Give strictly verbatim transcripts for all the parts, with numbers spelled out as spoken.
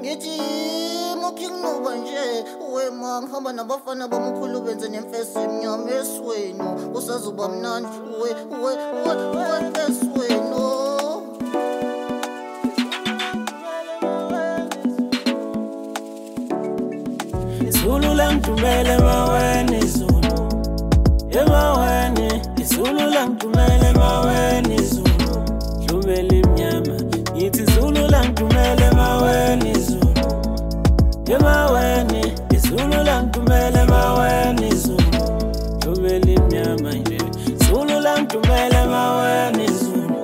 ngithi mukingnuba nje wema ngihamba nabafana bamkhulu benze nemfesi emnyama eswenu usazuba mnandi we we we eswenu Zulu langithumele maweni Zulu emaweni Zulu langithumele maweni Zulu hlumela imnyama ngithi Zulu langithumele maweni Zulu emaweni Zulu langithumele maweni Zulu hlumela imnyama nje Zulu langithumele maweni Zulu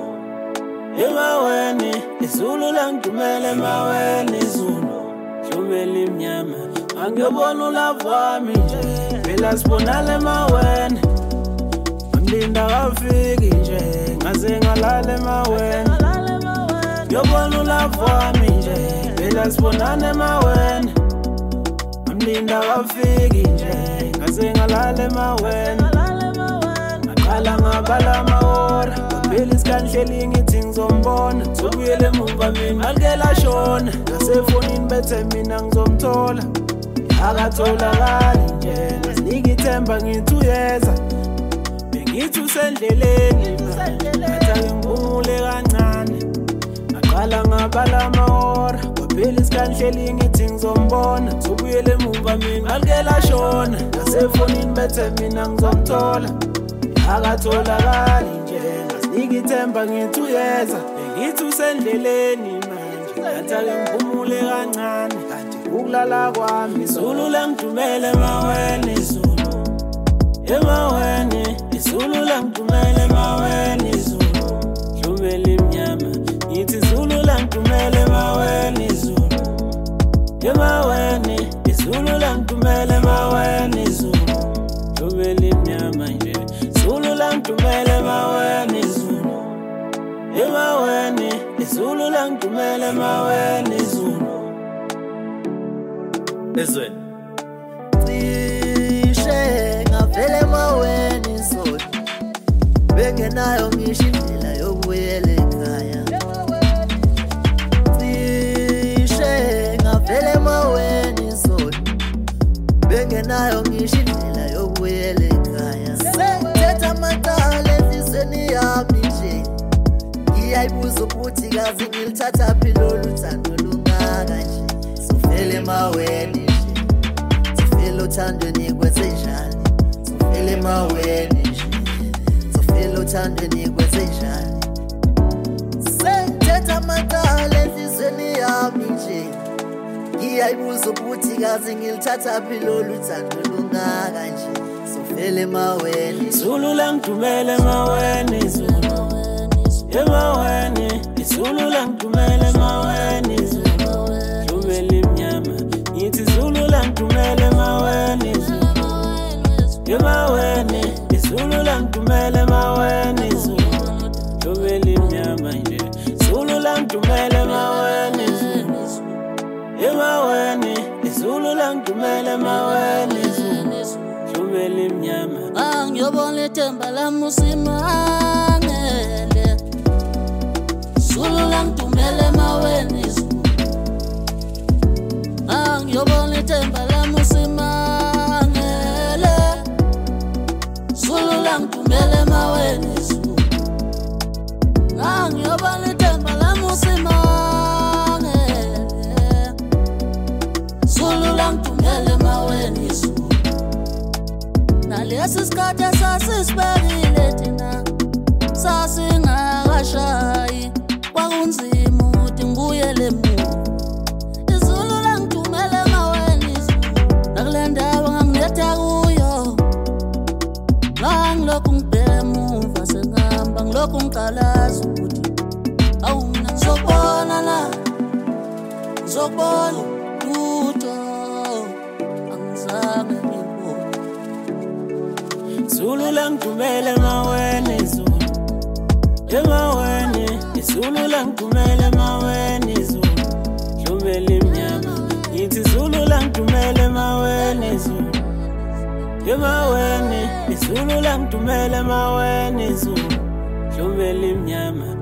emaweni Zulu langithumele maweni Zulu hlumela imnyama angiyobona ulava wami nje phela sibonale maweni amlinda kafiki nje ngaze ngalale maweni ngiyobona ulava wami nje phela sibonane maweni amlinda kafiki nje ngaze ngalale maweni ngaqala ngabala mahora phela isikhanhleli ngithi ngizombona sobuyele emuva mina alkela shona ngasefonini bethe mina ngizomthola akatholakali nje ngasinika ithemba ngithi uyeza bengithi usendleleni ngathi ngivumule kancane ngaqala ngabala amahora kwaphela isikhanhleli ngithi ngizombona sobuyele emuva mina alkela shona ngasefonini bethe mina ngizomthola akatholakali nje ngasinika ithemba ngithi uyeza bengithi usendleleni manje ngathi ngivumule kancane ukulala kwami Zulu langithumele maweni Zulu emaweni Zulu langithumele maweni Zulu hlumela imnyama ngithi Zulu langithumele maweni Zulu emaweni Zulu langithumele maweni Zulu hlumela imnyama nje Zulu langithumele maweni Zulu emaweni Zulu langithumele maweni Zulu ezweni cishe ngavele maweni Zulu bengenayo ngisho indlela yokubuyela ekhaya cishe ngavele maweni Zulu bengenayo ngisho indlela yokubuyela ekhaya sengithetha amathala enhlisweni yami nje ngiyayibuza ukuthi kazi ngilithatha phi lolu thando lungaka nje sofele maweni nje uthandweni kwezenjani sofele maweni nje sofele uthandweni kwezenjani sengithetha amathala enhlisweni yami nje ngiyayibuza ukuthi kazi ngilithatha phi lolu thando lungaka nje sofele maweni Zulu langithumele maweni Zulu emaweni Zulu langithumele maweni Zulu hlumela imnyama ngithi Zulu langithumele maweni Zulu emaweni Zulu langithumele maweni Zulu hlumela imnyama nje Zulu langithumele maweni Zulu emaweni Zulu langithumele maweni Zulu hlumela imnyama angiyobona ithemba lami usimangele Zulu langithumele maweni Zulu angiyobona ithemba lami usimangele Zulu langithumele maweni Zulu angiyobona ithemba lami usimangele Zulu langithumele maweni Zulu nalesi sikhathi esasisibekile thina sasingakashayi kwakunzima ukuthi ngibuyele emuva Izulu langithumele maweni Zulu nakule ndawo ngangiletha kuyo ngangilokhu ngibheka emuva sengihamba ngilokhu ngiqalaza ukuthi awu mina ngizobona la ngizobona lutho angizange ngibone Zulu langithumele maweni Zulu emaweni Zulu langithumele maweni Zulu hlumela imnyama ngithi Zulu langithumele maweni Zulu emaweni Zulu langithumele maweni Zulu hlumela imnyama